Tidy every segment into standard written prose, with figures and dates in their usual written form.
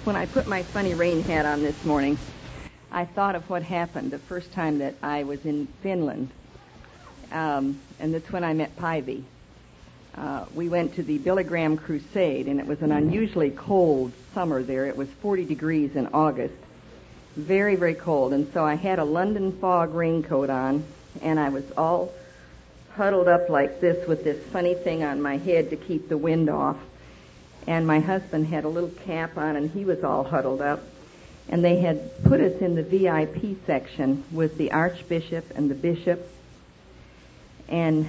When I put my funny rain hat on this morning, I thought of what happened the first time that I was in Finland, and that's when I met Päivi. We went to the Billy Graham Crusade, and it was an unusually cold summer there. It was 40 degrees in August. Very, very cold, and so I had a London fog raincoat on, and I was all huddled up like this with this funny thing on my head to keep the wind off. And my husband had a little cap on, and he was all huddled up. And they had put us in the VIP section with the Archbishop and the Bishop. And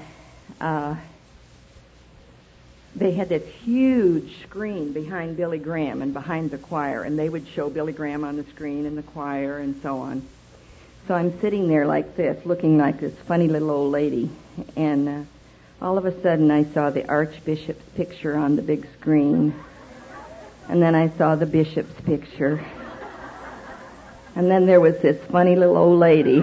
they had this huge screen behind Billy Graham and behind the choir, and they would show Billy Graham on the screen and the choir and so on. So I'm sitting there like this, looking like this funny little old lady, and all of a sudden I saw the Archbishop's picture on the big screen, and then I saw the Bishop's picture, and then there was this funny little old lady.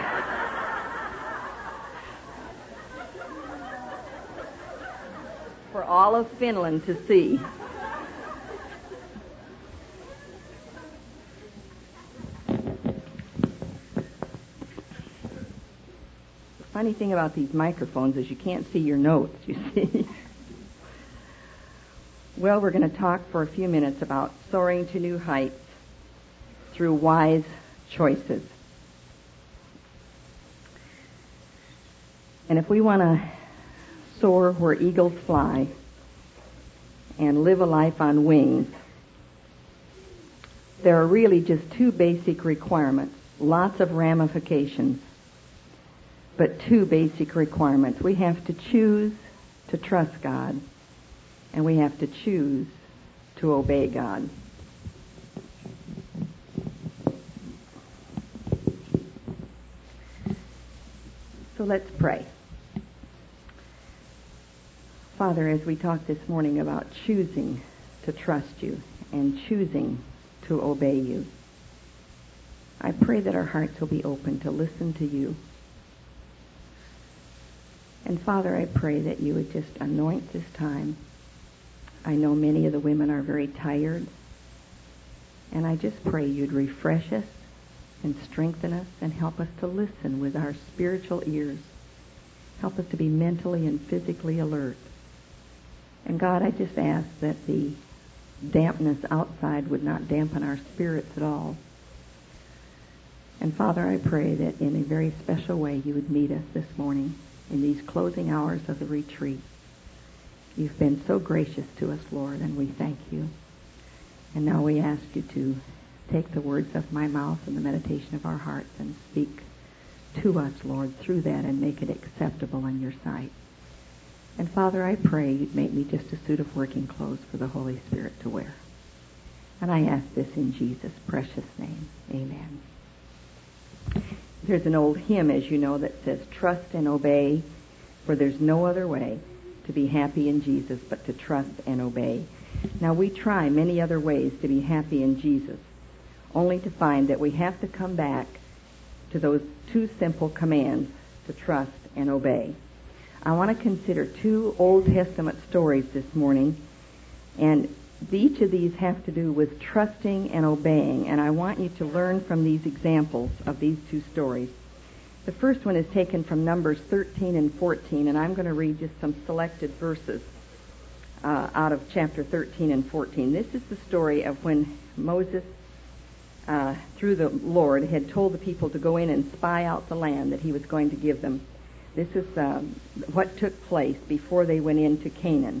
For all of Finland to see. The funny thing about these microphones is you can't see your notes, you see. Well, we're going to talk for a few minutes about soaring to new heights through wise choices. And if we want to soar where eagles fly and live a life on wings, there are really just two basic requirements, lots of ramifications, but two basic requirements. We have to choose to trust God, and we have to choose to obey God. So let's pray. Father, as we talked this morning about choosing to trust you and choosing to obey you, I pray that our hearts will be open to listen to you. And Father, I pray that you would just anoint this time. I know many of the women are very tired, and I just pray you'd refresh us and strengthen us and help us to listen with our spiritual ears. Help us to be mentally and physically alert. And God, I just ask that the dampness outside would not dampen our spirits at all. And Father, I pray that in a very special way you would meet us this morning in these closing hours of the retreat. You've been so gracious to us, Lord, and we thank you. And now we ask you to take the words of my mouth and the meditation of our hearts and speak to us, Lord, through that and make it acceptable in your sight. And Father, I pray you'd make me just a suit of working clothes for the Holy Spirit to wear. And I ask this in Jesus' precious name. Amen. There's an old hymn, as you know, that says, "Trust and obey, for there's no other way to be happy in Jesus but to trust and obey." Now, we try many other ways to be happy in Jesus, only to find that we have to come back to those two simple commands, to trust and obey. I want to consider two Old Testament stories this morning, and each of these have to do with trusting and obeying, and I want you to learn from these examples of these two stories. The first one is taken from Numbers 13 and 14, and I'm going to read just some selected verses out of chapter 13 and 14. This is the story of when Moses, through the Lord, had told the people to go in and spy out the land that he was going to give them. This is what took place before they went into Canaan.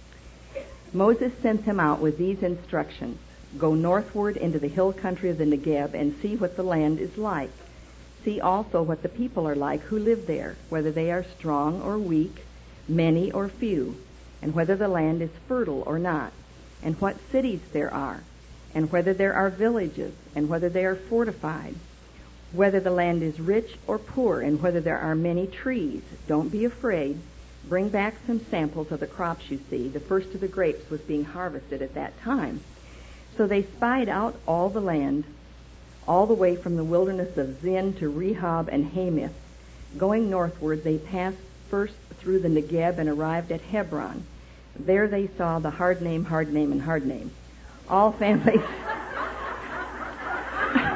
Moses sent them out with these instructions: "Go northward into the hill country of the Negeb and see what the land is like. See also what the people are like who live there, whether they are strong or weak, many or few, and whether the land is fertile or not, and what cities there are, and whether there are villages, and whether they are fortified, whether the land is rich or poor, and whether there are many trees. Don't be afraid. Bring back some samples of the crops you see." The first of the grapes was being harvested at that time. So they spied out all the land, all the way from the wilderness of Zin to Rehob and Hamath. Going northward, they passed first through the Negeb and arrived at Hebron. There they saw the hard name, and hard name. All families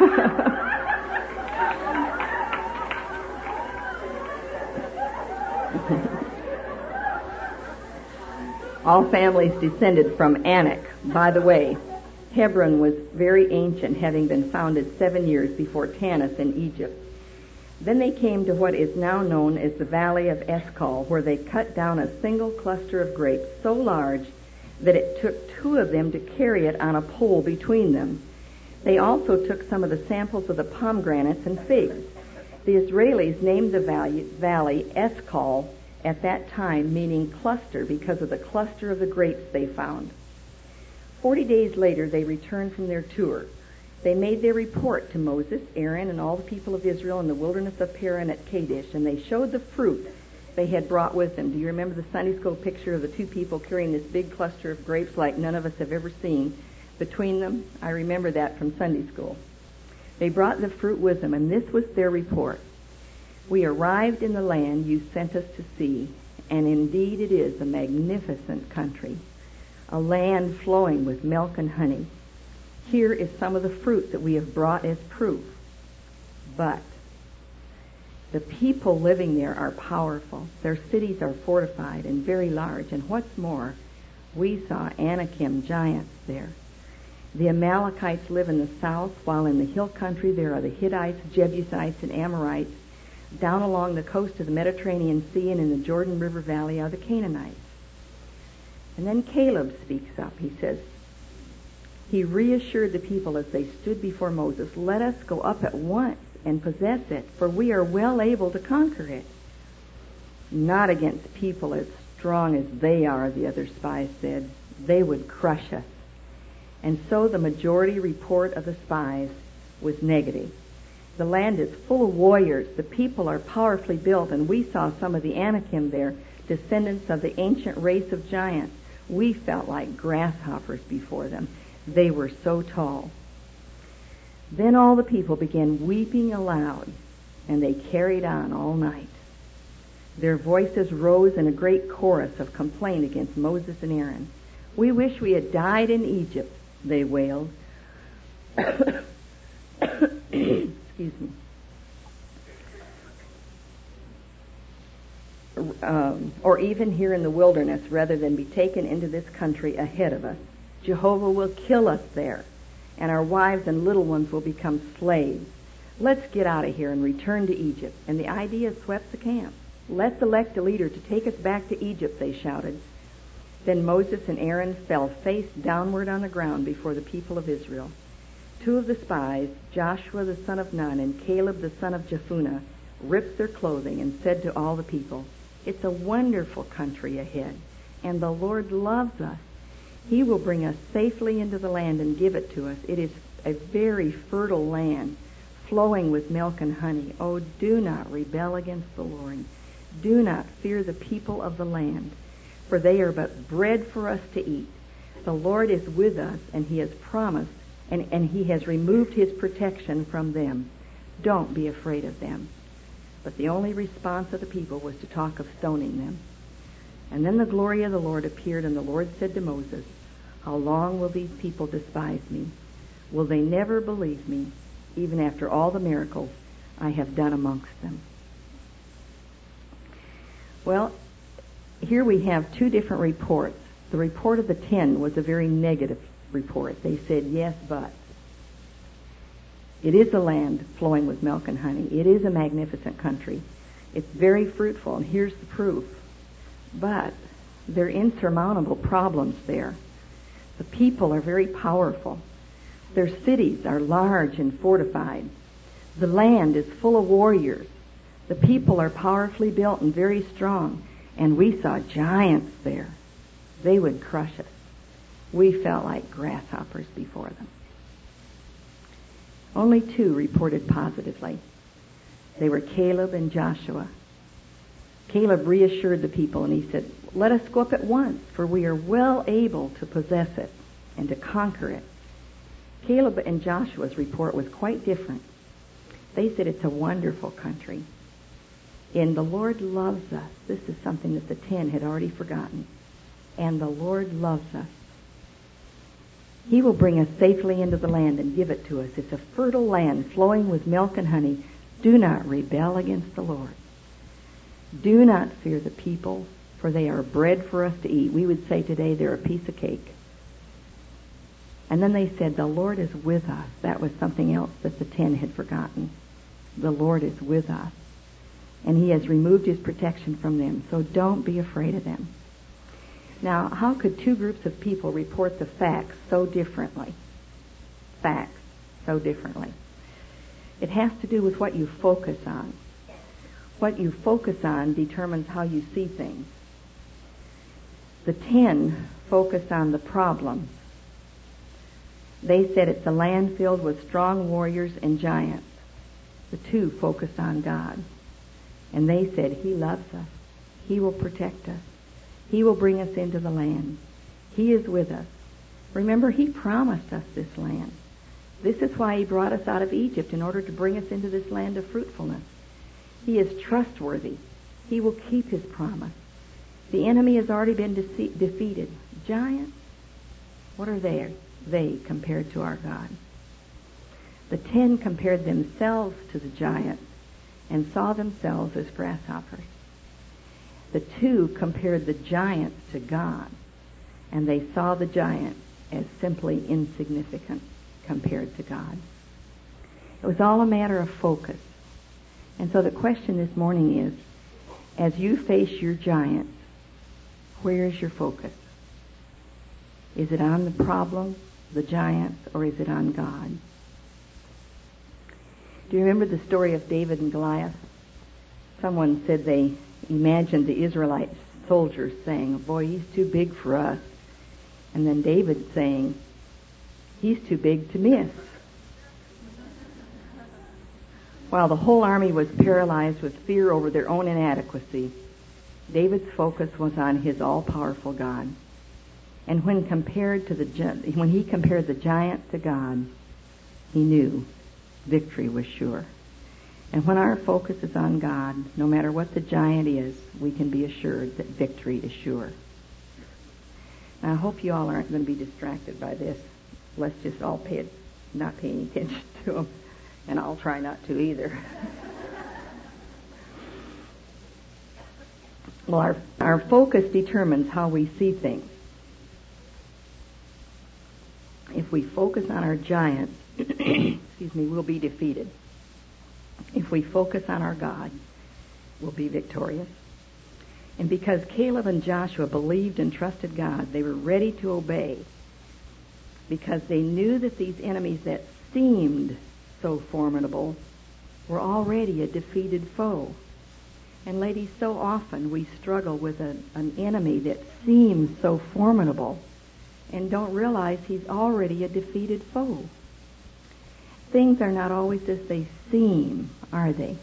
All families descended from Anak. By the way, Hebron was very ancient, having been founded 7 years before Tanis in Egypt. Then they came to what is now known as the Valley of Eshcol, where they cut down a single cluster of grapes so large that it took 2 of them to carry it on a pole between them. They also took some of the samples of the pomegranates and figs. The Israelis named the valley Eshcol at that time, meaning cluster, because of the cluster of the grapes they found. 40 days later, they returned from their tour. They made their report to Moses, Aaron, and all the people of Israel in the wilderness of Paran at Kadesh, and they showed the fruit they had brought with them. Do you remember the Sunday school picture of the 2 people carrying this big cluster of grapes like none of us have ever seen between them? I remember that from Sunday school. They brought the fruit with them, and this was their report. We arrived in the land you sent us to see, and indeed it is a magnificent country, a land flowing with milk and honey. Here is some of the fruit that we have brought as proof. But the people living there are powerful. Their cities are fortified and very large. And what's more, we saw Anakim giants there. The Amalekites live in the south, while in the hill country there are the Hittites, Jebusites, and Amorites. Down along the coast of the Mediterranean Sea and in the Jordan River Valley are the Canaanites. And then Caleb speaks up. He says, he reassured the people as they stood before Moses, let us go up at once and possess it, for we are well able to conquer it. Not against people as strong as they are, the other spies said. They would crush us. And so the majority report of the spies was negative. The land is full of warriors. The people are powerfully built, and we saw some of the Anakim there, descendants of the ancient race of giants. We felt like grasshoppers before them. They were so tall. Then all the people began weeping aloud, and they carried on all night. Their voices rose in a great chorus of complaint against Moses and Aaron. We wish we had died in Egypt, they wailed. Excuse me. Or even here in the wilderness, rather than be taken into this country ahead of us. Jehovah will kill us there, and our wives and little ones will become slaves. Let's get out of here and return to Egypt. And the idea swept the camp. Let's elect a leader to take us back to Egypt, they shouted. Then Moses and Aaron fell face downward on the ground before the people of Israel. 2 of the spies, Joshua the son of Nun and Caleb the son of Jephunneh, ripped their clothing and said to all the people, it's a wonderful country ahead, and the Lord loves us. He will bring us safely into the land and give it to us. It is a very fertile land, flowing with milk and honey. Oh, do not rebel against the Lord. Do not fear the people of the land, for they are but bread for us to eat. The Lord is with us, and he has promised, and he has removed his protection from them. Don't be afraid of them. But the only response of the people was to talk of stoning them. And then the glory of the Lord appeared, and the Lord said to Moses, how long will these people despise me? Will they never believe me, even after all the miracles I have done amongst them? Well, here we have 2 different reports. The report of the 10 was a very negative report. They said, yes, but. It is a land flowing with milk and honey. It is a magnificent country. It's very fruitful, and here's the proof. But there are insurmountable problems there. The people are very powerful. Their cities are large and fortified. The land is full of warriors. The people are powerfully built and very strong. And we saw giants there. They would crush us. We felt like grasshoppers before them. Only 2 reported positively. They were Caleb and Joshua. Caleb reassured the people, and he said, let us go up at once, for we are well able to possess it and to conquer it. Caleb and Joshua's report was quite different. They said it's a wonderful country. And the Lord loves us. This is something that the 10 had already forgotten. And the Lord loves us. He will bring us safely into the land and give it to us. It's a fertile land flowing with milk and honey. Do not rebel against the Lord. Do not fear the people, for they are bread for us to eat. We would say today they're a piece of cake. And then they said, the Lord is with us. That was something else that the 10 had forgotten. The Lord is with us. And He has removed His protection from them. So don't be afraid of them. Now, how could two groups of people report the facts so differently? Facts so differently. It has to do with what you focus on. What you focus on determines how you see things. The 10 focused on the problem. They said it's a land filled with strong warriors and giants. The 2 focused on God. And they said, He loves us. He will protect us. He will bring us into the land. He is with us. Remember, He promised us this land. This is why He brought us out of Egypt, in order to bring us into this land of fruitfulness. He is trustworthy. He will keep His promise. The enemy has already been defeated. Giants, what are they compared to our God? The 10 compared themselves to the giants and saw themselves as grasshoppers. The 2 compared the giants to God, and they saw the giants as simply insignificant compared to God. It was all a matter of focus. And so the question this morning is, as you face your giants, where is your focus? Is it on the problem, the giants, or is it on God? Do you remember the story of David and Goliath? Someone said they imagined the Israelite soldiers saying, boy, he's too big for us. And then David saying, he's too big to miss. While the whole army was paralyzed with fear over their own inadequacy, David's focus was on his all-powerful God. And when he compared the giant to God, he knew victory was sure. And when our focus is on God, no matter what the giant is, we can be assured that victory is sure. Now, I hope you all aren't going to be distracted by this. Let's just all not pay any attention to them. And I'll try not to either. Well, our focus determines how we see things. If we focus on our giants, we'll be defeated. If we focus on our God, we'll be victorious. And because Caleb and Joshua believed and trusted God, they were ready to obey, because they knew that these enemies that seemed so formidable were already a defeated foe. And ladies, so often we struggle with an enemy that seems so formidable and don't realize he's already a defeated foe. Things are not always as they seem, are they?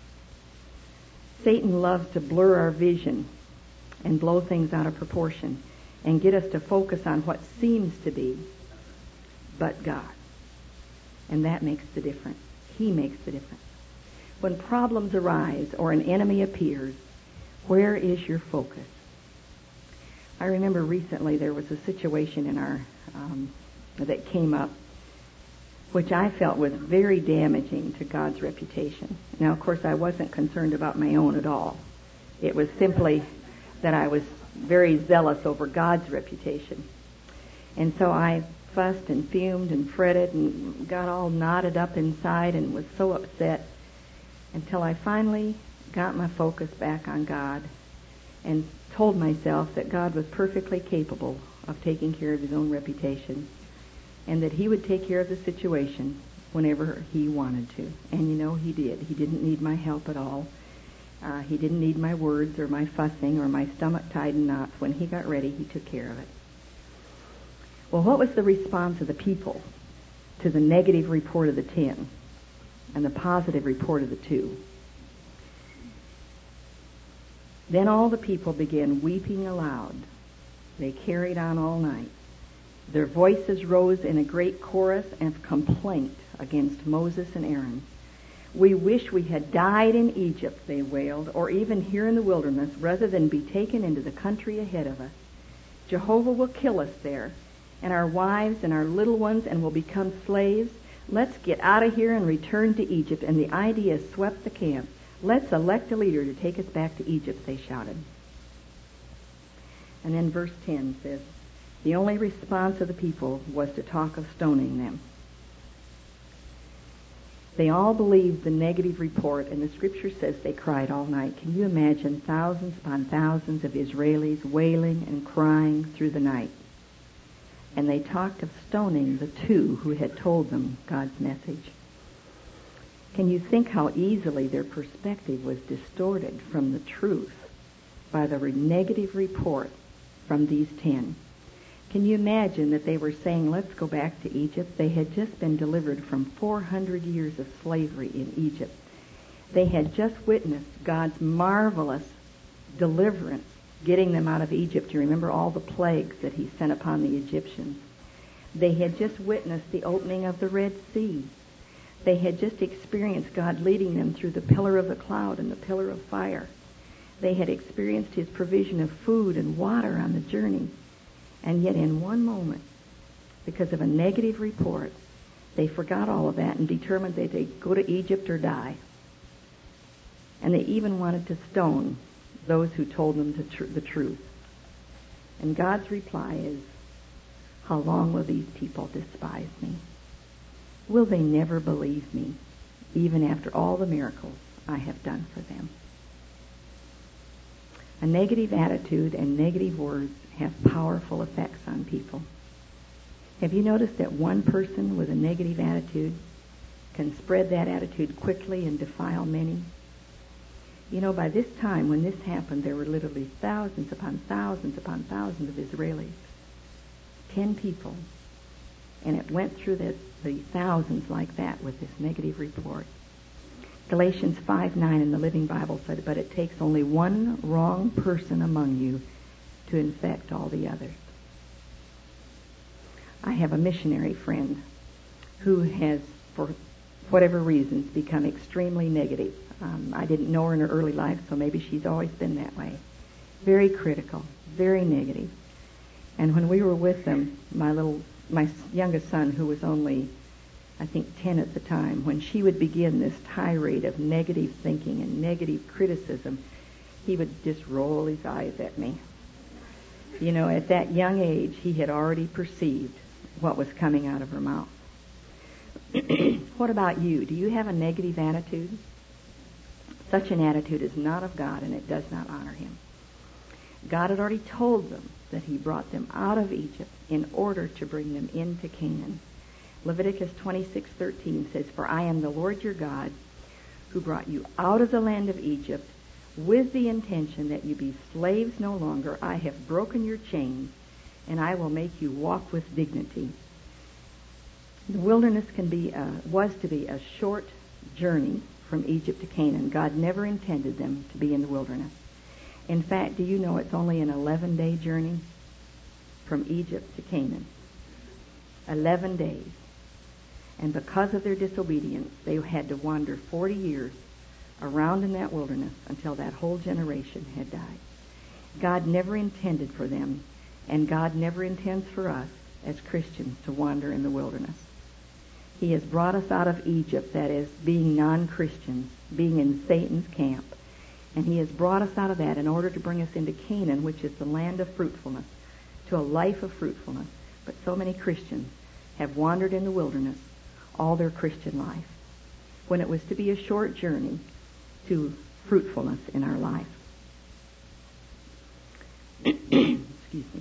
Satan loves to blur our vision and blow things out of proportion and get us to focus on what seems to be but God. And that makes the difference. He makes the difference. When problems arise or an enemy appears, where is your focus? I remember recently there was a situation in our that came up which I felt was very damaging to God's reputation. Now, of course, I wasn't concerned about my own at all. It was simply that I was very zealous over God's reputation. And so I fussed and fumed and fretted and got all knotted up inside and was so upset until I finally got my focus back on God and told myself that God was perfectly capable of taking care of His own reputation and that He would take care of the situation whenever He wanted to. And you know, He did. He didn't need my help at all. He didn't need my words or my fussing or my stomach tied in knots. When He got ready, He took care of it. Well, what was the response of the people to the negative report of the 10 and the positive report of the 2? Then all the people began weeping aloud. They carried on all night. Their voices rose in a great chorus of complaint against Moses and Aaron. We wish we had died in Egypt, they wailed, or even here in the wilderness, rather than be taken into the country ahead of us. Jehovah will kill us there, and our wives and our little ones, and we'll become slaves. Let's get out of here and return to Egypt. And the idea swept the camp. Let's elect a leader to take us back to Egypt, they shouted. And then verse 10 says, the only response of the people was to talk of stoning them. They all believed the negative report, and the scripture says they cried all night. Can you imagine thousands upon thousands of Israelis wailing and crying through the night? And they talked of stoning the two who had told them God's message. Can you think how easily their perspective was distorted from the truth by the negative report from these 10? Can you imagine that they were saying, let's go back to Egypt? They had just been delivered from 400 years of slavery in Egypt. They had just witnessed God's marvelous deliverance, getting them out of Egypt. You remember all the plagues that he sent upon the Egyptians. They had just witnessed the opening of the Red Sea. They had just experienced God leading them through the pillar of the cloud and the pillar of fire. They had experienced his provision of food and water on the journey. And yet in one moment, because of a negative report, they forgot all of that and determined that they'd go to Egypt or die. And they even wanted to stone those who told them the truth. And God's reply is, how long will these people despise me? Will they never believe me, even after all the miracles I have done for them? A negative attitude and negative words have powerful effects on people. Have you noticed that one person with a negative attitude can spread that attitude quickly and defile many? You know, by this time, when this happened, there were literally thousands upon thousands upon thousands of Israelis. 10 people. And it went through the thousands like that with this negative report. Galatians 5:9 in the Living Bible said, but it takes only one wrong person among you to infect all the others. I have a missionary friend who has, for whatever reasons, become extremely negative. I didn't know her in her early life, so maybe she's always been that way. Very critical, very negative. And when we were with them, my youngest son, who was only, I think, 10 at the time, when she would begin this tirade of negative thinking and negative criticism, he would just roll his eyes at me. You know, at that young age, he had already perceived what was coming out of her mouth. What about you? Do you have a negative attitude? Such an attitude is not of God, and it does not honor him. God had already told them that he brought them out of Egypt in order to bring them into Canaan. Leviticus 26:13 says, for I am the Lord your God, who brought you out of the land of Egypt with the intention that you be slaves no longer. I have broken your chains, and I will make you walk with dignity. The wilderness was to be a short journey from Egypt to Canaan. God never intended them to be in the wilderness. In fact, do you know it's only an 11-day journey from Egypt to Canaan? 11 days. And because of their disobedience, they had to wander 40 years around in that wilderness until that whole generation had died. God never intended for them, and God never intends for us as Christians to wander in the wilderness. He has brought us out of Egypt, that is, being non-Christians, being in Satan's camp. And he has brought us out of that in order to bring us into Canaan, which is the land of fruitfulness, to a life of fruitfulness. But so many Christians have wandered in the wilderness all their Christian life, when it was to be a short journey to fruitfulness in our life. Excuse me.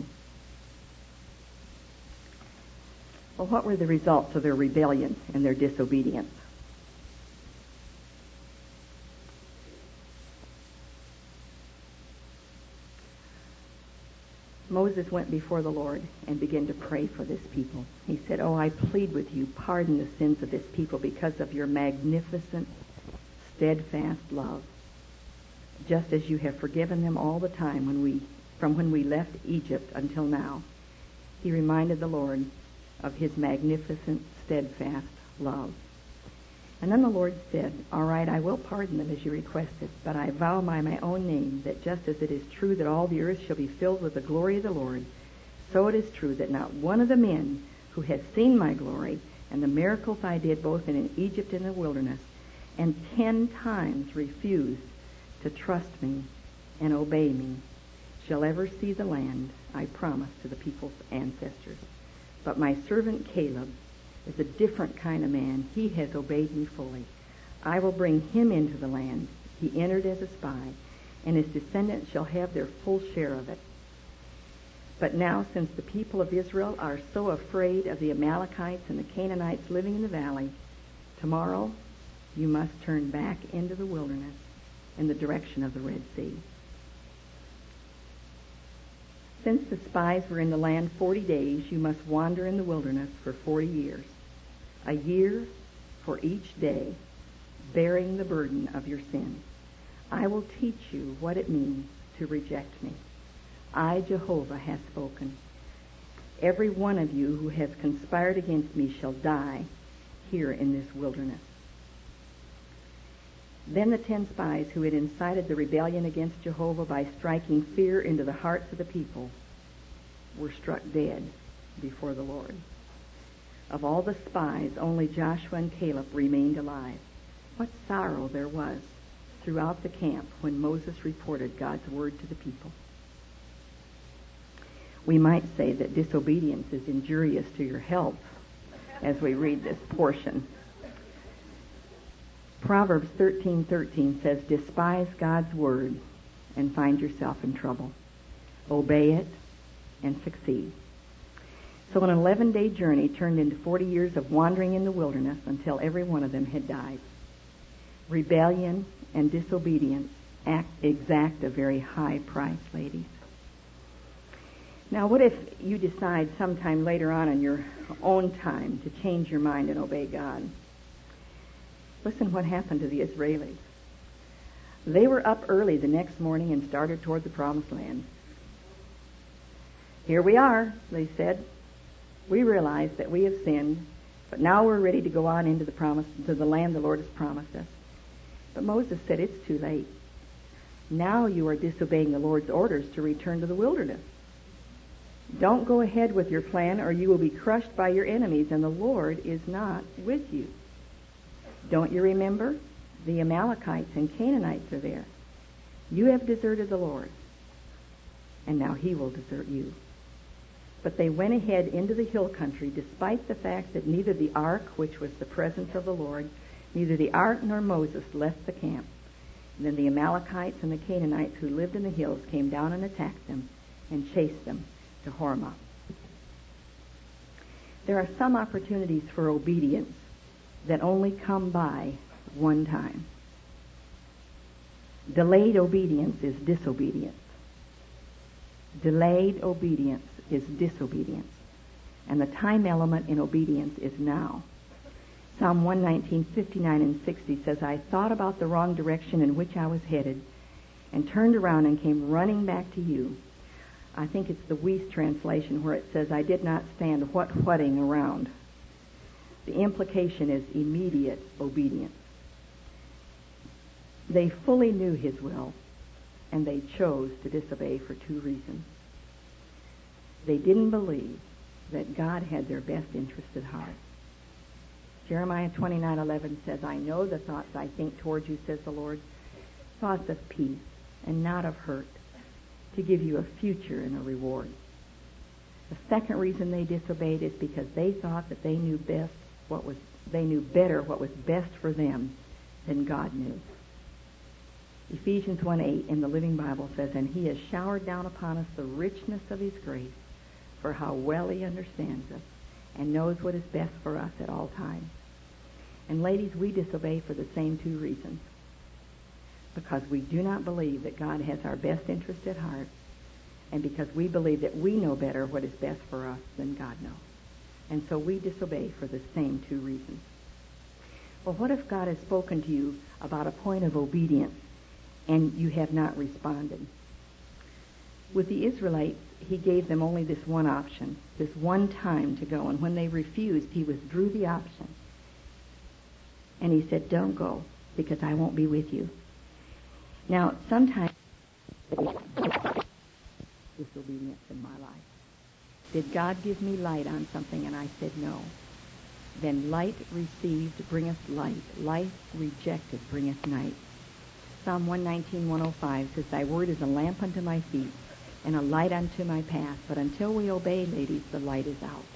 Well, what were the results of their rebellion and their disobedience? Moses went before the Lord and began to pray for this people. He said, oh, I plead with you, pardon the sins of this people because of your magnificent, steadfast love, just as you have forgiven them all the time from when we left Egypt until now. He reminded the Lord of his magnificent, steadfast love. And then the Lord said, all right, I will pardon them as you requested, but I vow by my own name that just as it is true that all the earth shall be filled with the glory of the Lord, So it is true that not one of the men who has seen my glory and the miracles I did both in Egypt and the wilderness, and 10 times refused to trust me and obey me, shall ever see the land I promised to the people's ancestors. But my servant Caleb is a different kind of man. He has obeyed me fully. I will bring him into the land he entered as a spy, and his descendants shall have their full share of it. But now, since the people of Israel are so afraid of the Amalekites and the Canaanites living in the valley, tomorrow you must turn back into the wilderness in the direction of the Red Sea. Since the spies were in the land 40 days, you must wander in the wilderness for 40 years, a year for each day, bearing the burden of your sins. I will teach you what it means to reject me. I, Jehovah, have spoken. Every one of you who has conspired against me shall die here in this wilderness. Then the 10 spies who had incited the rebellion against Jehovah by striking fear into the hearts of the people were struck dead before the Lord. Of all the spies, only Joshua and Caleb remained alive. What sorrow there was throughout the camp when Moses reported God's word to the people. We might say that disobedience is injurious to your health as we read this portion. Proverbs 13:13 says, despise God's word and find yourself in trouble. Obey it and succeed. So an 11-day journey turned into 40 years of wandering in the wilderness until every one of them had died. Rebellion and disobedience exact a very high price, ladies. Now, what if you decide sometime later on in your own time to change your mind and obey God? Listen what happened to the Israelis. They were up early the next morning and started toward the promised land. Here we are, they said. We realize that we have sinned, but now we're ready to go on into the land the Lord has promised us. But Moses said, it's too late. Now you are disobeying the Lord's orders to return to the wilderness. Don't go ahead with your plan, or you will be crushed by your enemies, and the Lord is not with you. Don't you remember? The Amalekites and Canaanites are there. You have deserted the Lord, and now he will desert you. But they went ahead into the hill country, despite the fact that neither the ark, which was the presence of the Lord, neither the ark nor Moses left the camp. And then the Amalekites and the Canaanites who lived in the hills came down and attacked them and chased them to Hormah. There are some opportunities for obedience that only come by one time. Delayed obedience is disobedience. Delayed obedience is disobedience. And the time element in obedience is now. Psalm 119:59 and 60 says, I thought about the wrong direction in which I was headed and turned around and came running back to you. I think it's the Weiss translation where it says, I did not stand whatting around. The implication is immediate obedience. They fully knew his will, and they chose to disobey for 2 reasons. They didn't believe that God had their best interest at heart. Jeremiah 29:11 says, I know the thoughts I think toward you, says the Lord, thoughts of peace and not of hurt, to give you a future and a reward. The second reason they disobeyed is because they thought that they knew better what was best for them than God knew. Ephesians 1:8 in the Living Bible says, and he has showered down upon us the richness of his grace, for how well he understands us and knows what is best for us at all times. And ladies, we disobey for the same 2 reasons. Because we do not believe that God has our best interest at heart, and because we believe that we know better what is best for us than God knows. And so we disobey for the same 2 reasons. Well, what if God has spoken to you about a point of obedience and you have not responded? With the Israelites, he gave them only this one option, this one time to go. And when they refused, he withdrew the option. And he said, don't go, because I won't be with you. Now, sometimes disobedience in my life. Did God give me light on something? And I said no. Then light received bringeth light. Light rejected bringeth night. Psalm 119:105 says, Thy word is a lamp unto my feet and a light unto my path. But until we obey, ladies, the light is out.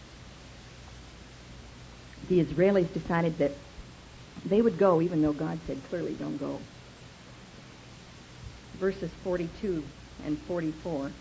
The Israelis decided that they would go even though God said clearly don't go. Verses 42 and 44.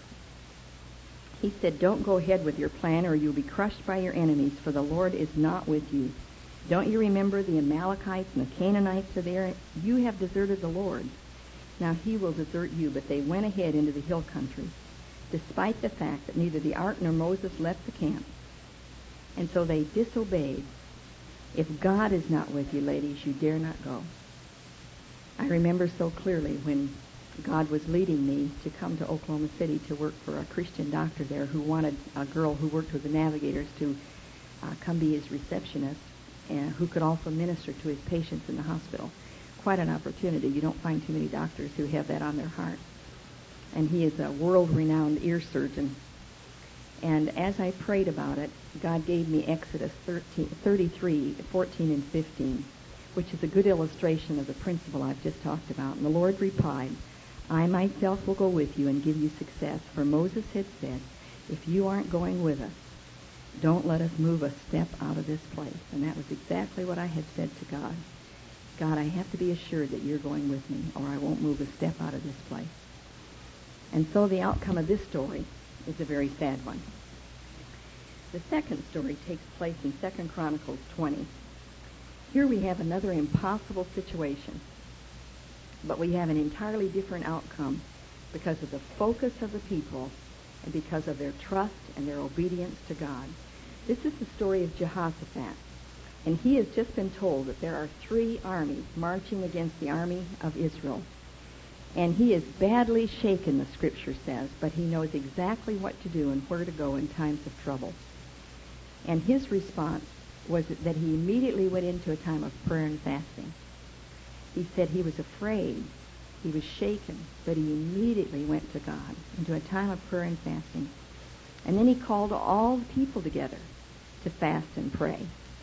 He said, Don't go ahead with your plan or you'll be crushed by your enemies, for the Lord is not with you. Don't you remember the Amalekites and the Canaanites are there? You have deserted the Lord. Now he will desert you. But they went ahead into the hill country, despite the fact that neither the ark nor Moses left the camp. And so they disobeyed. If God is not with you, ladies, you dare not go. I remember so clearly when God was leading me to come to Oklahoma City to work for a Christian doctor there who wanted a girl who worked with the Navigators to come be his receptionist and who could also minister to his patients in the hospital. Quite an opportunity. You don't find too many doctors who have that on their heart. And he is a world-renowned ear surgeon. And as I prayed about it, God gave me Exodus 33:14 and 15, which is a good illustration of the principle I've just talked about. And the Lord replied, I myself will go with you and give you success. For Moses had said, if you aren't going with us, don't let us move a step out of this place. And that was exactly what I had said to God. God, I have to be assured that you're going with me, or I won't move a step out of this place. And so the outcome of this story is a very sad one. The second story takes place in 2 Chronicles 20. Here we have another impossible situation, but we have an entirely different outcome because of the focus of the people and because of their trust and their obedience to God. This is the story of Jehoshaphat, and he has just been told that there are 3 armies marching against the army of Israel. And he is badly shaken, the scripture says, but he knows exactly what to do and where to go in times of trouble. And his response was that he immediately went into a time of prayer and fasting. He said he was afraid, he was shaken, but he immediately went to God into a time of prayer and fasting. And then he called all the people together to fast and pray.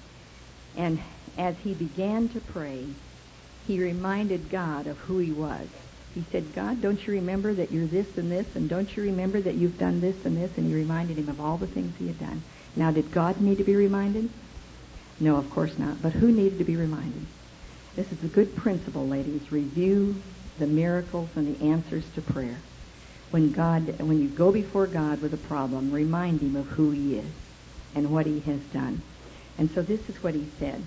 And as he began to pray, he reminded God of who he was. He said, God, don't you remember that you're this and this, and don't you remember that you've done this and this? And he reminded him of all the things he had done. Now, did God need to be reminded? No, of course not. But who needed to be reminded? This is a good principle, ladies. Review the miracles and the answers to prayer. When you go before God with a problem, remind him of who he is and what he has done. And so this is what he said.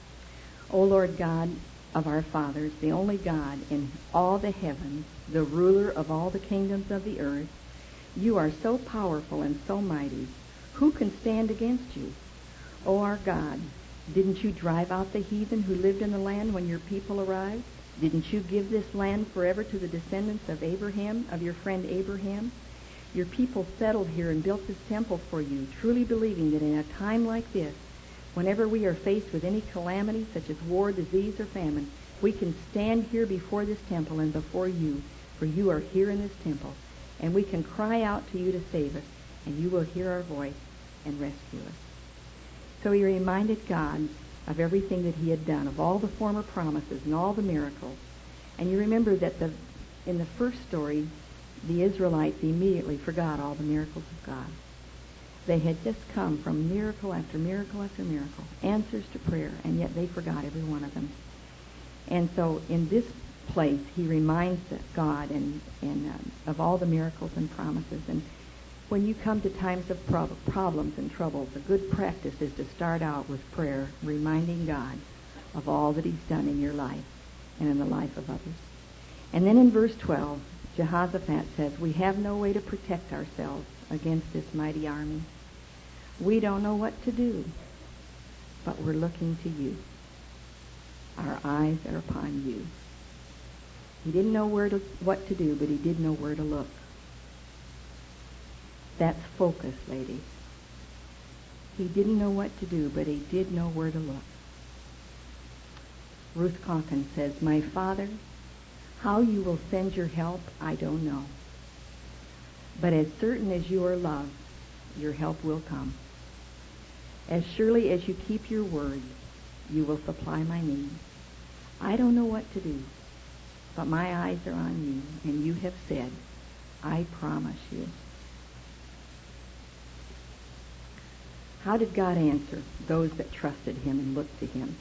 O Lord God of our fathers, the only God in all the heavens, the ruler of all the kingdoms of the earth, you are so powerful and so mighty. Who can stand against you? O our God, didn't you drive out the heathen who lived in the land when your people arrived? Didn't you give this land forever to the descendants of Abraham, of your friend Abraham? Your people settled here and built this temple for you, truly believing that in a time like this, whenever we are faced with any calamity, such as war, disease, or famine, we can stand here before this temple and before you, for you are here in this temple, and we can cry out to you to save us, and you will hear our voice and rescue us. So he reminded God of everything that he had done, of all the former promises and all the miracles. And you remember that in the first story, the Israelites immediately forgot all the miracles of God. They had just come from miracle after miracle after miracle, answers to prayer, and yet they forgot every one of them. And so in this place, he reminds God and of all the miracles and promises. And when you come to times of problems and troubles, a good practice is to start out with prayer, reminding God of all that he's done in your life and in the life of others. And then in verse 12, Jehoshaphat says, we have no way to protect ourselves against this mighty army. We don't know what to do, but we're looking to you. Our eyes are upon you. He didn't know what to do, but he did know where to look. That's focus, ladies. He didn't know what to do, but he did know where to look. Ruth Conkin says, my Father, how you will send your help, I don't know. But as certain as you are love, your help will come. As surely as you keep your word, you will supply my needs. I don't know what to do, but my eyes are on you, and you have said, I promise you. How did God answer those that trusted him and looked to him?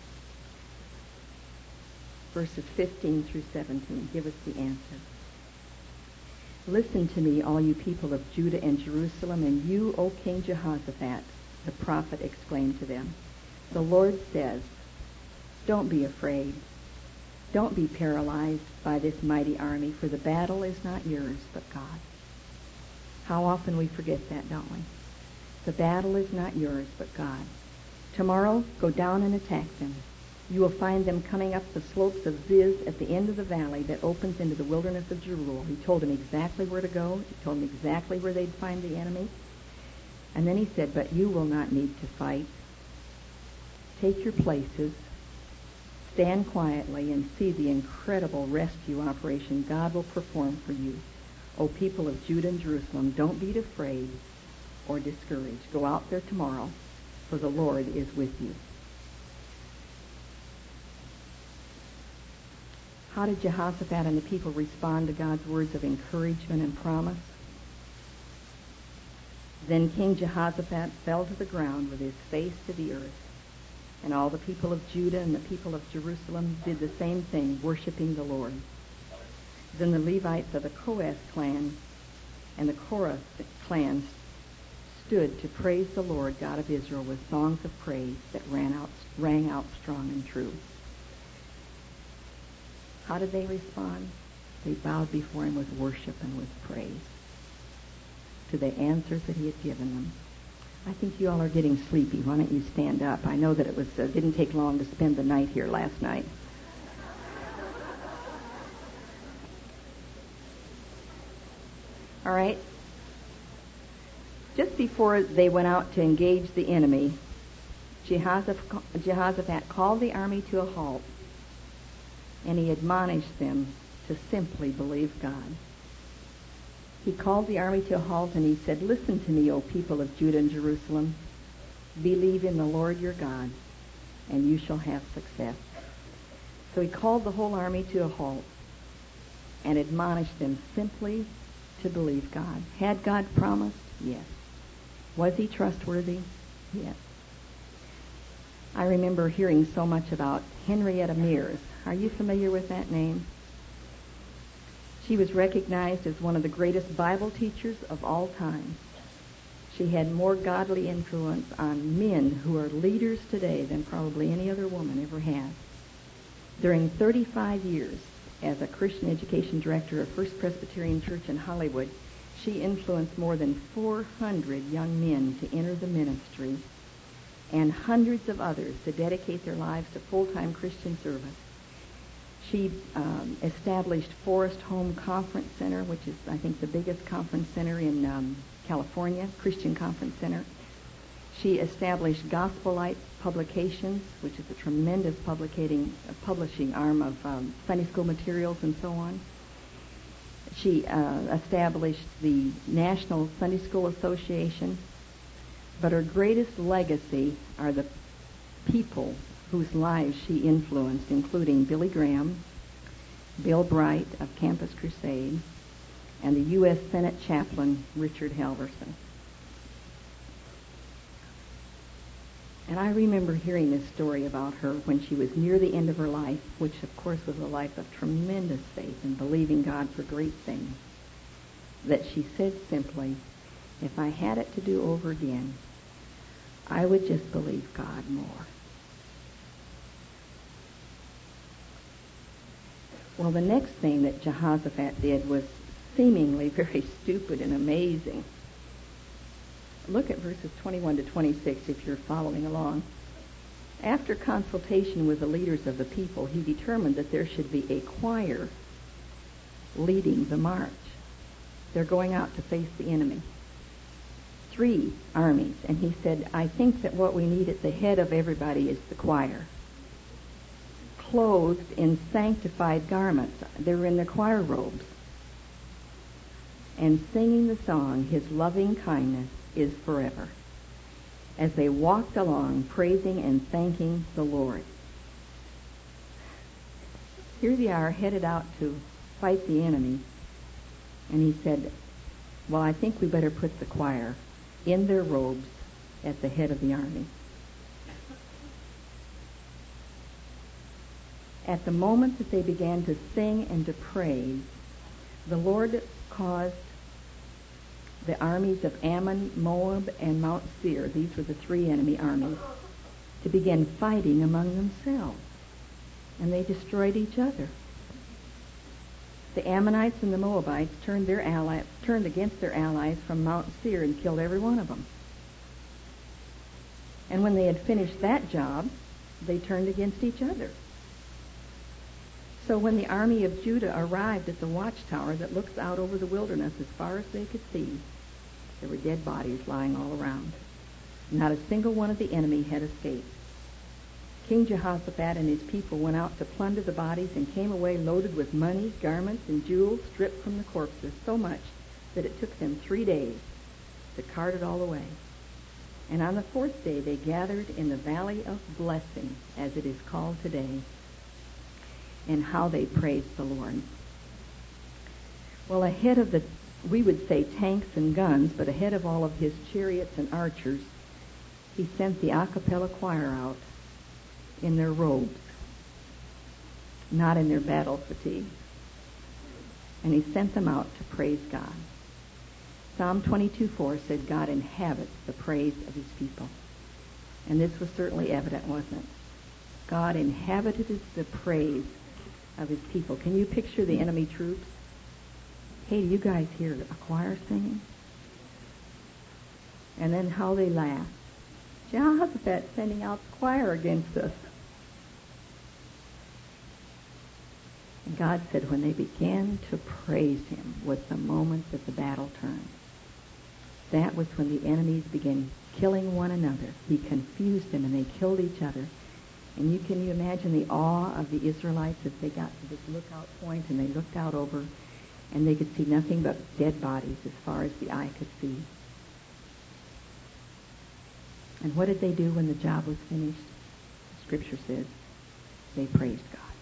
Verses 15 through 17 give us the answer. Listen to me, all you people of Judah and Jerusalem, and you, O King Jehoshaphat, the prophet exclaimed to them. The Lord says, don't be afraid. Don't be paralyzed by this mighty army, for the battle is not yours, but God. How often we forget that, don't we? The battle is not yours, but God. Tomorrow, go down and attack them. You will find them coming up the slopes of Ziz at the end of the valley that opens into the wilderness of Jeruel. He told them exactly where to go. He told them exactly where they'd find the enemy. And then he said, but you will not need to fight. Take your places. Stand quietly and see the incredible rescue operation God will perform for you. O people of Judah and Jerusalem, don't be afraid or discouraged. Go out there tomorrow, for the Lord is with you. How did Jehoshaphat and the people respond to God's words of encouragement and promise? Then King Jehoshaphat fell to the ground with his face to the earth. And all the people of Judah and the people of Jerusalem did the same thing, worshiping the Lord. Then the Levites of the Kohath clan and the Korah clan stood to praise the Lord God of Israel with songs of praise that rang out strong and true. How did they respond? They bowed before him with worship and with praise to the answers that he had given them. I think you all are getting sleepy. Why don't you stand up? I know that it didn't take long to spend the night here last night. All right. Just before they went out to engage the enemy, Jehoshaphat called the army to a halt, and he admonished them to simply believe God. He called the army to a halt, and he said, listen to me, O people of Judah and Jerusalem. Believe in the Lord your God, and you shall have success. So he called the whole army to a halt and admonished them simply to believe God. Had God promised? Yes. Was he trustworthy? Yes. I remember hearing so much about Henrietta Mears. Are you familiar with that name? She was recognized as one of the greatest Bible teachers of all time. She had more godly influence on men who are leaders today than probably any other woman ever has. During 35 years as a Christian education director of First Presbyterian Church in Hollywood, she influenced more than 400 young men to enter the ministry and hundreds of others to dedicate their lives to full-time Christian service. She established Forest Home Conference Center, which is, I think, the biggest conference center in California, Christian Conference Center. She established Gospel Light Publications, which is a tremendous publishing arm of Sunday school materials and so on. She established the National Sunday School Association. But her greatest legacy are the people whose lives she influenced, including Billy Graham, Bill Bright of Campus Crusade, and the U.S. Senate chaplain, Richard Halverson. And I remember hearing this story about her when she was near the end of her life, which of course was a life of tremendous faith and believing God for great things, that she said simply, if I had it to do over again, I would just believe God more. Well, the next thing that Jehoshaphat did was seemingly very stupid and amazing. Look at verses 21 to 26 if you're following along. After consultation with the leaders of the people, he determined that there should be a choir leading the march. They're going out to face the enemy. 3 armies. And he said, I think that what we need at the head of everybody is the choir. Clothed in sanctified garments. They were in their choir robes. And singing the song, His loving kindness is forever. As they walked along, praising and thanking the Lord. Here they are, headed out to fight the enemy. And he said, well, I think we better put the choir in their robes at the head of the army. At the moment that they began to sing and to praise, the Lord caused the armies of Ammon, Moab, and Mount Seir, these were the three enemy armies, to begin fighting among themselves. And they destroyed each other. The Ammonites and the Moabites turned against their allies from Mount Seir and killed every one of them. And when they had finished that job, they turned against each other. So when the army of Judah arrived at the watchtower that looks out over the wilderness as far as they could see, there were dead bodies lying all around. Not a single one of the enemy had escaped. King Jehoshaphat and his people went out to plunder the bodies and came away loaded with money, garments, and jewels stripped from the corpses, so much that it took them 3 days to cart it all away. And on the 4th day they gathered in the Valley of Blessing, as it is called today, and how they praised the Lord. Well, ahead of we would say tanks and guns, but ahead of all of his chariots and archers, he sent the a cappella choir out in their robes, not in their battle fatigue. And he sent them out to praise God. Psalm 22:4 said, God inhabits the praise of his people. And this was certainly evident, wasn't it? God inhabited the praise of his people. Can you picture the enemy troops? Hey, do you guys hear a choir singing? And then how they laugh. Jehoshaphat sending out the choir against us. And God said when they began to praise him was the moment that the battle turned. That was when the enemies began killing one another. He confused them and they killed each other. And can you imagine the awe of the Israelites as they got to this lookout point and they looked out over and they could see nothing but dead bodies as far as the eye could see. And what did they do when the job was finished? Scripture says they praised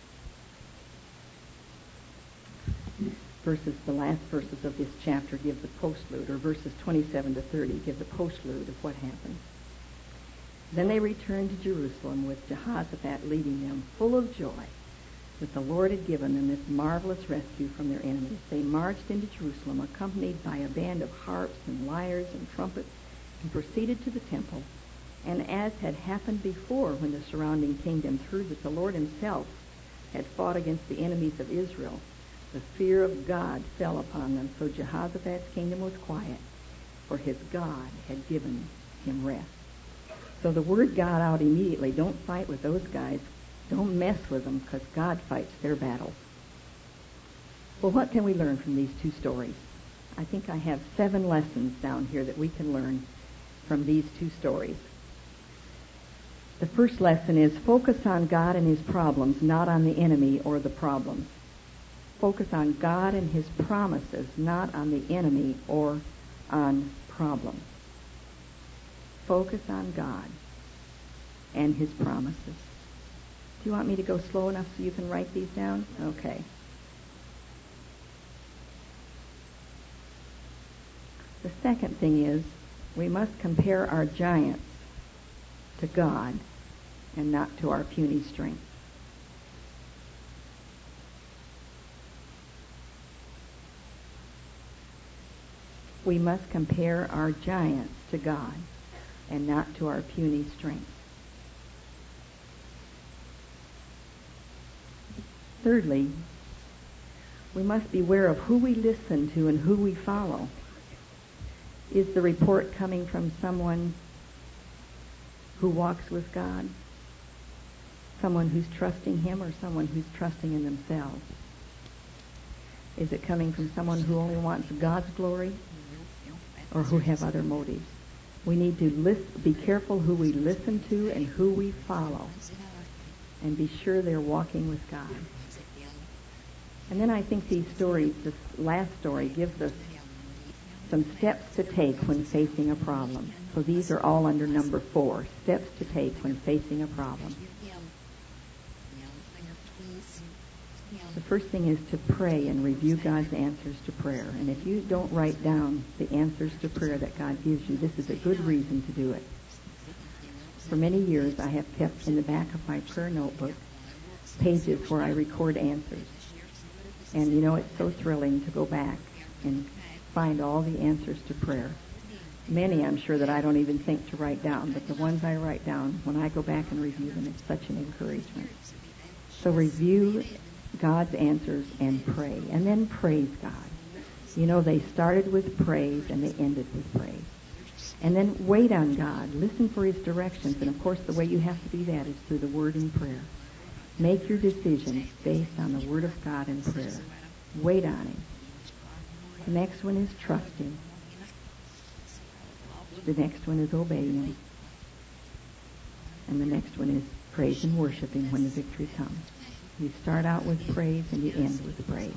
God. The last verses of this chapter give the postlude, or verses 27 to 30 give the postlude of what happened. Then they returned to Jerusalem with Jehoshaphat leading them, full of joy that the Lord had given them this marvelous rescue from their enemies. They marched into Jerusalem accompanied by a band of harps and lyres and trumpets and proceeded to the temple. And as had happened before when the surrounding kingdoms heard that the Lord himself had fought against the enemies of Israel, the fear of God fell upon them. So Jehoshaphat's kingdom was quiet, for his God had given him rest. So the word got out immediately. Don't fight with those guys. Don't mess with them, because God fights their battles. Well, what can we learn from these two stories? I think I have 7 lessons down here that we can learn from these two stories. The first lesson is focus on God and his problems, not on the enemy or the problems. Focus on God and his promises, not on the enemy or on problems. Focus on God and his promises. Do you want me to go slow enough so you can write these down? Okay. The second thing is we must compare our giants to God and not to our puny strength. We must compare our giants to God and not to our puny strength. Thirdly, we must beware of who we listen to and who we follow. Is the report coming from someone who walks with God? Someone who's trusting him or someone who's trusting in themselves? Is it coming from someone who only wants God's glory or who have other motives? We need to be careful who we listen to and who we follow, and be sure they're walking with God. And then I think these stories, this last story, gives us some steps to take when facing a problem. So these are all under number 4, steps to take when facing a problem. The first thing is to pray and review God's answers to prayer. And if you don't write down the answers to prayer that God gives you, this is a good reason to do it. For many years, I have kept in the back of my prayer notebook pages where I record answers. And you know, it's so thrilling to go back and find all the answers to prayer. Many, I'm sure, that I don't even think to write down, but the ones I write down, when I go back and review them, it's such an encouragement. So review God's answers and pray. And then praise God. You know, they started with praise and they ended with praise. And then wait on God. Listen for His directions. And of course, the way you have to do that is through the Word and prayer. Make your decisions based on the Word of God and prayer. Wait on Him. The next one is trusting. The next one is obeying. And the next one is praise and worshiping when the victory comes. You start out with praise and you end with praise.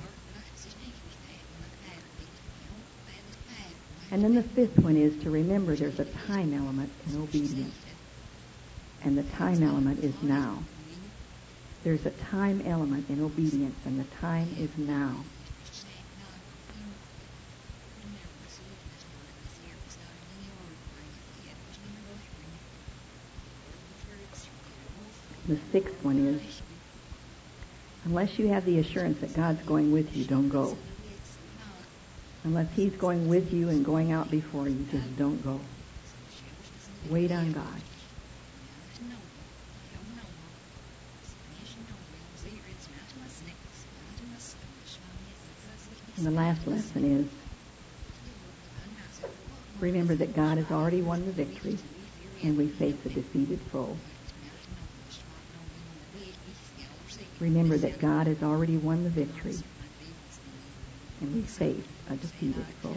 And then the fifth one is to remember there's a time element in obedience. And the time element is now. There's a time element in obedience, and the time is now. The sixth one is, unless you have the assurance that God's going with you, don't go. Unless He's going with you and going out before you, just don't go. Wait on God. And the last lesson is, remember that God has already won the victory, and we face a defeated foe. Remember that God has already won the victory, and we face a defeated foe.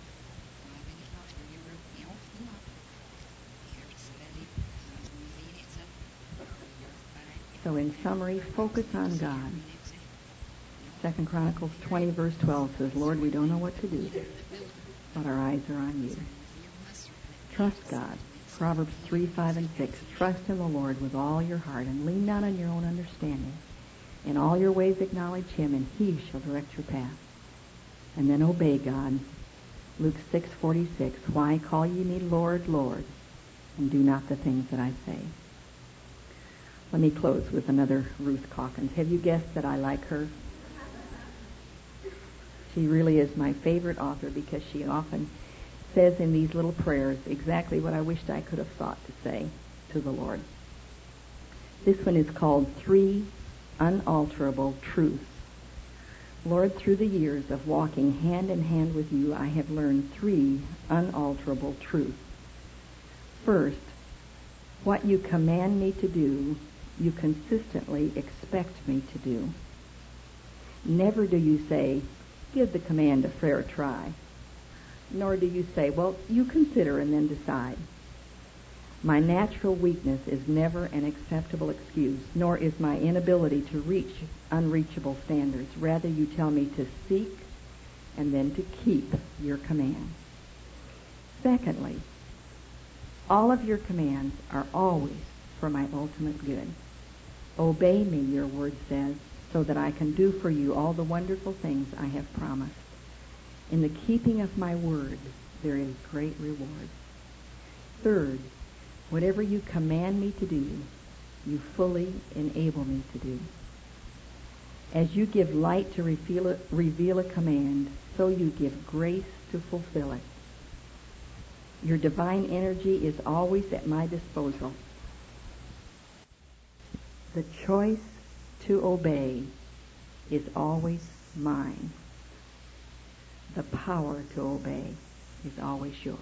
So in summary, focus on God. 2 Chronicles 20 verse 12 says, Lord, we don't know what to do, but our eyes are on you. Trust God. Proverbs 3, 5, and 6. Trust in the Lord with all your heart and lean not on your own understanding. In all your ways acknowledge Him, and He shall direct your path. And then obey God. Luke 6:46. Why call ye me Lord, Lord, and do not the things that I say? Let me close with another Ruth Calkins. Have you guessed that I like her? She really is my favorite author because she often says in these little prayers exactly what I wished I could have thought to say to the Lord. This one is called 3 Unalterable Truths. Lord, through the years of walking hand in hand with you, I have learned 3 unalterable truths. First, what you command me to do, you consistently expect me to do. Never do you say, give the command a fair try. Nor do you say, well, you consider and then decide. My natural weakness is never an acceptable excuse, nor is my inability to reach unreachable standards. Rather, you tell me to seek and then to keep your command. Secondly, all of your commands are always for my ultimate good. Obey me, your word says, so that I can do for you all the wonderful things I have promised. In the keeping of my word, there is great reward. Third, whatever you command me to do, you fully enable me to do. As you give light to reveal a command, so you give grace to fulfill it. Your divine energy is always at my disposal. The choice to obey is always mine. The power to obey is always yours.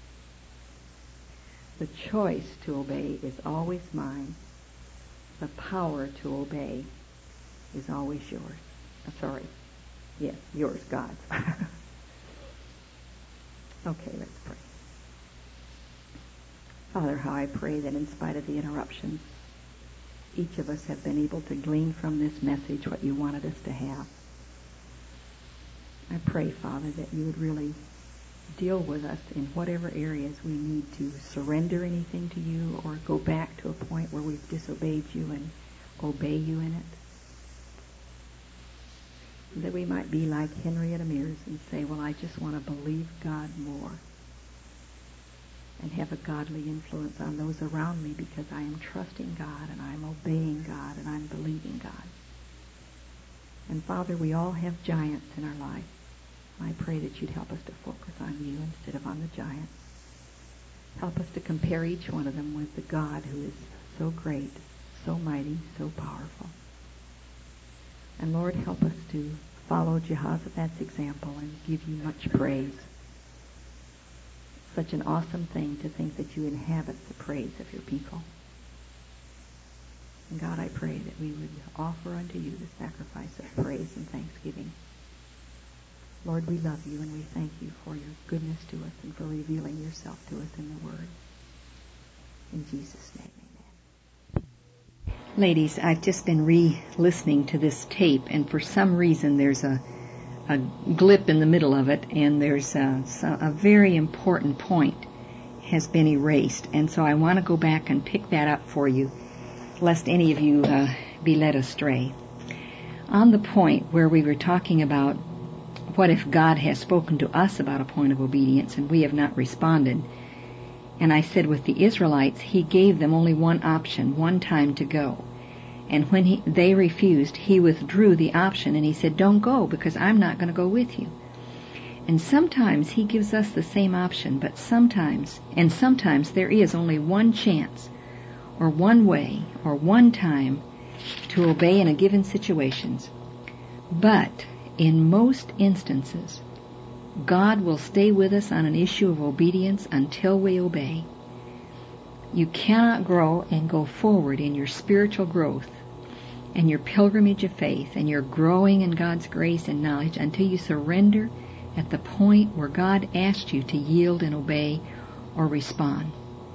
The choice to obey is always mine. The power to obey is always yours. Yours, God's. Okay, let's pray. Father, how I pray that in spite of the interruptions, each of us have been able to glean from this message what you wanted us to have. I pray, Father, that you would really deal with us in whatever areas we need to surrender anything to you or go back to a point where we've disobeyed you and obey you in it. That we might be like Henrietta Mears and say, well, I just want to believe God more and have a godly influence on those around me because I am trusting God and I'm obeying God and I'm believing God. And Father, we all have giants in our life. I pray that you'd help us to focus on you instead of on the giants. Help us to compare each one of them with the God who is so great, so mighty, so powerful. And Lord, help us to follow Jehoshaphat's example and give you much praise. Such an awesome thing to think that you inhabit the praise of your people. And God, I pray that we would offer unto you the sacrifice of praise and thanksgiving. Lord, we love you and we thank you for your goodness to us and for revealing yourself to us in the Word. In Jesus' name, amen. Ladies, I've just been re-listening to this tape, and for some reason there's a glip in the middle of it, and there's a very important point has been erased. And so I want to go back and pick that up for you, lest any of you be led astray. On the point where we were talking about what if God has spoken to us about a point of obedience and we have not responded. And I said with the Israelites, he gave them only one option, one time to go. And when they refused, he withdrew the option and he said, don't go because I'm not going to go with you. And sometimes he gives us the same option, but sometimes there is only one chance or one way or one time to obey in a given situation. But in most instances, God will stay with us on an issue of obedience until we obey. You cannot grow and go forward in your spiritual growth and your pilgrimage of faith and your growing in God's grace and knowledge until you surrender at the point where God asked you to yield and obey or respond.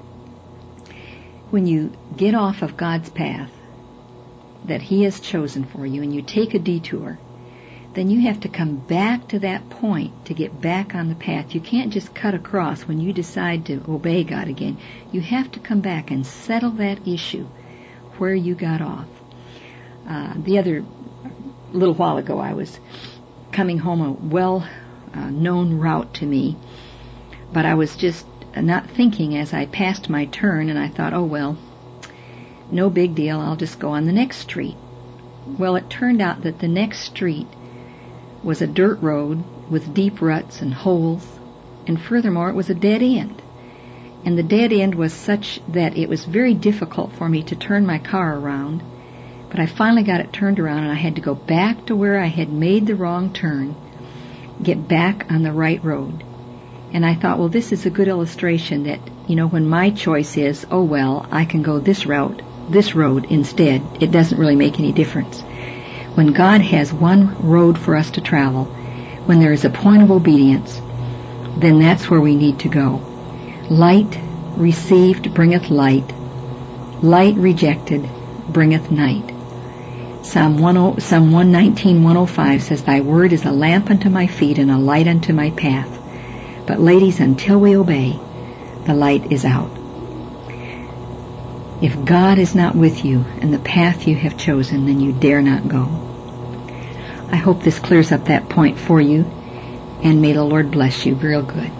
When you get off of God's path that he has chosen for you and you take a detour, then you have to come back to that point to get back on the path. You can't just cut across when you decide to obey God again. You have to come back and settle that issue where you got off. The other little while ago, I was coming home a well-known route to me, but I was just not thinking as I passed my turn, and I thought, oh well, no big deal, I'll just go on the next street. Well, it turned out that the next street was a dirt road with deep ruts and holes, and furthermore it was a dead end. And the dead end was such that it was very difficult for me to turn my car around, but I finally got it turned around and I had to go back to where I had made the wrong turn, get back on the right road. And I thought, well, this is a good illustration that, when my choice is, oh well, I can go this road instead, it doesn't really make any difference. When God has one road for us to travel, when there is a point of obedience, then that's where we need to go. Light received bringeth light. Light rejected bringeth night. Psalm 119, 105 says, thy word is a lamp unto my feet and a light unto my path. But ladies, until we obey, the light is out. If God is not with you and the path you have chosen, then you dare not go. I hope this clears up that point for you, and may the Lord bless you real good.